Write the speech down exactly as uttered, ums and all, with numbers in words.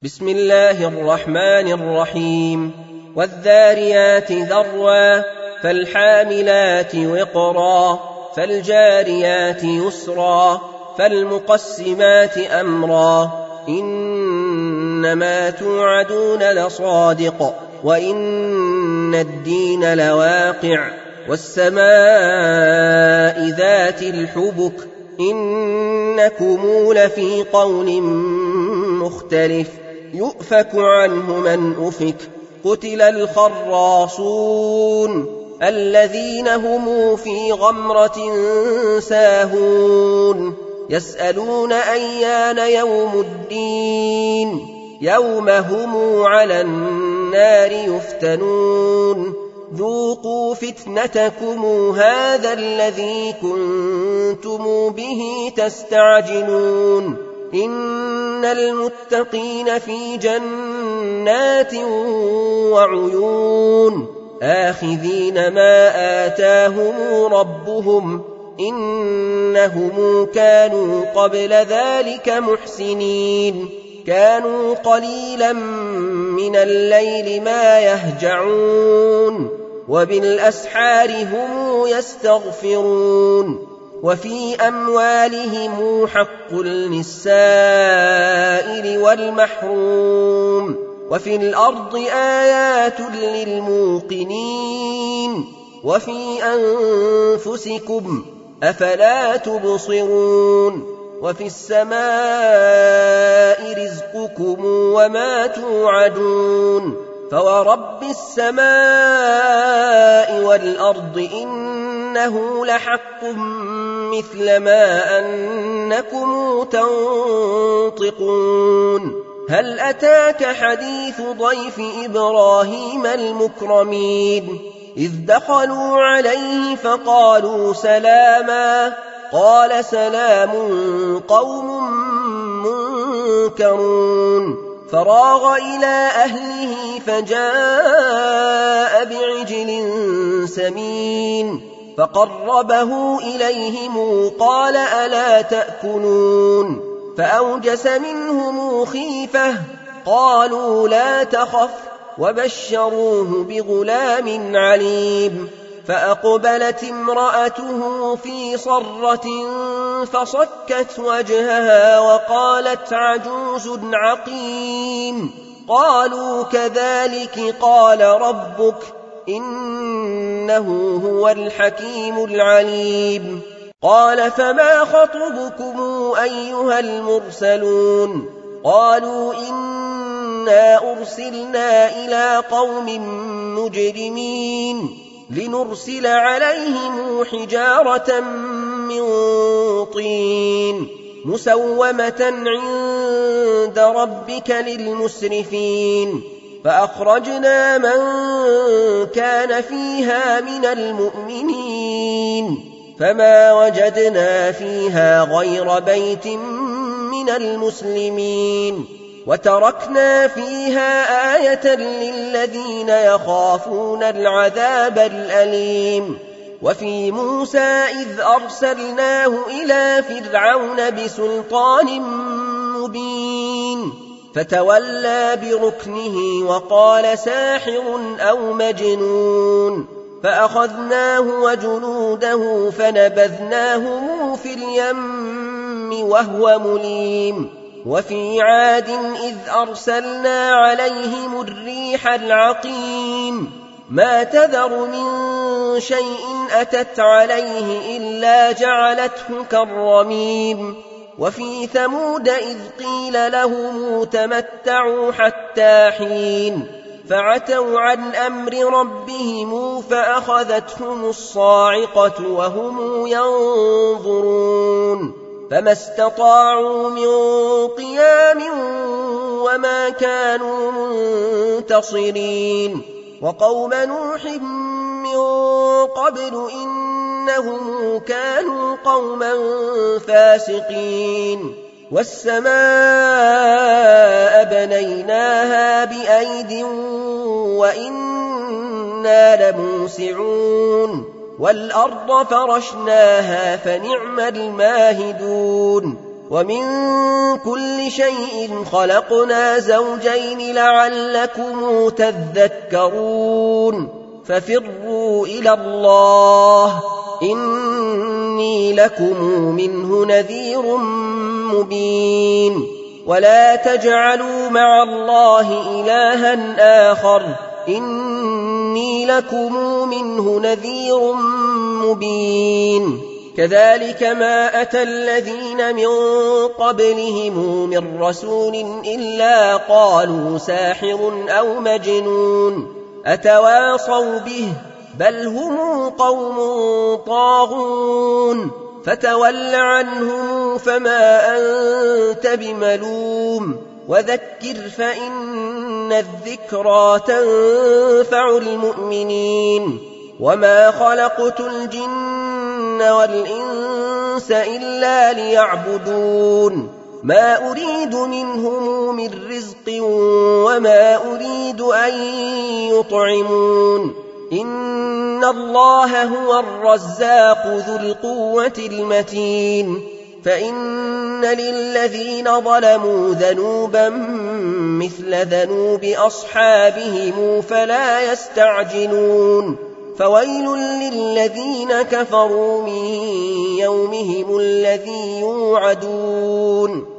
بسم الله الرحمن الرحيم والذاريات ذروا فالحاملات وقرا فالجاريات يسرا فالمقسمات أمرا إنما توعدون لصادق وإن الدين لواقع والسماء ذات الحبك إنكم لفي قول مختلف يؤفك عنه من أفك قتل الخراصون الذين هم في غمرة ساهون يسألون أيان يوم الدين يوم هم على النار يفتنون ذوقوا فتنتكم هذا الذي كنتم به تستعجلون إن المتقين في جنات وعيون آخذين ما آتاهم ربهم إنهم كانوا قبل ذلك محسنين كانوا قليلا من الليل ما يهجعون وبالأسحار هم يستغفرون وفي أموالهم حق للسائل والمحروم وفي الأرض آيات للموقنين وفي أنفسكم أفلا تبصرون وفي السماء رزقكم وما توعدون فورب السماء والأرض إنه لحق مثل ما أنكم تنطقون هل أتاك حديث ضيف إبراهيم المكرمين إذ دخلوا عليه فقالوا سلاما قال سلام قوم منكرون فراغ إلى أهله فجاء بعجل سمين فقربه إليهم قال ألا تأكلون فأوجس منهم خيفة قالوا لا تخف وبشروه بغلام عليم فأقبلت امرأته في صرة فصكت وجهها وقالت عجوز عقيم قالوا كذلك قال ربك إنه هو الحكيم العليم قال فما خطبكم أيها المرسلون قالوا إنا أرسلنا إلى قوم مجرمين لنرسل عليهم حجارة من طين مسومة عند ربك للمسرفين فأخرجنا من كان فيها من المؤمنين فما وجدنا فيها غير بيت من المسلمين وتركنا فيها آية للذين يخافون العذاب الأليم وفي موسى إذ أرسلناه إلى فرعون بسلطان مبين فتولى بركنه وقال ساحر أو مجنون فأخذناه وجنوده فنبذناهم في اليم وهو مليم وفي عاد إذ أرسلنا عليهم الريح العقيم ما تذر من شيء أتت عليه إلا جعلته كالرميم وفي ثمود إذ قيل لهم تمتعوا حتى حين فعتوا عن أمر ربهم فأخذتهم الصاعقة وهم ينظرون فما استطاعوا من قيام وما كانوا منتصرين وقوم نوح من قبل إنهم كانوا قوما فاسقين والسماء بنيناها بأيد وإنا لموسعون والأرض فرشناها فنعم الماهدون ومن كل شيء خلقنا زوجين لعلكم تذكرون ففروا إلى الله إني لكم منه نذير مبين ولا تجعلوا مع الله إلها آخر إني لكم منه نذير مبين كذلك ما أتى الذين من قبلهم من رسول إلا قالوا ساحر أو مجنون أتواصوا به بل هم قوم طاغون فتول عنهم فما أنت بملوم وذكر فإن الذكرى تنفع المؤمنين وما خلقت الجن والإنس إلا ليعبدون ما أريد منهم من رزق وما أريد أن يطعمون إن الله هو الرزاق ذو القوة المتين فإن للذين ظلموا ذنوبا مثل ذنوب أصحابهم فلا يستعجلون فويل للذين كفروا من يومهم الذي يوعدون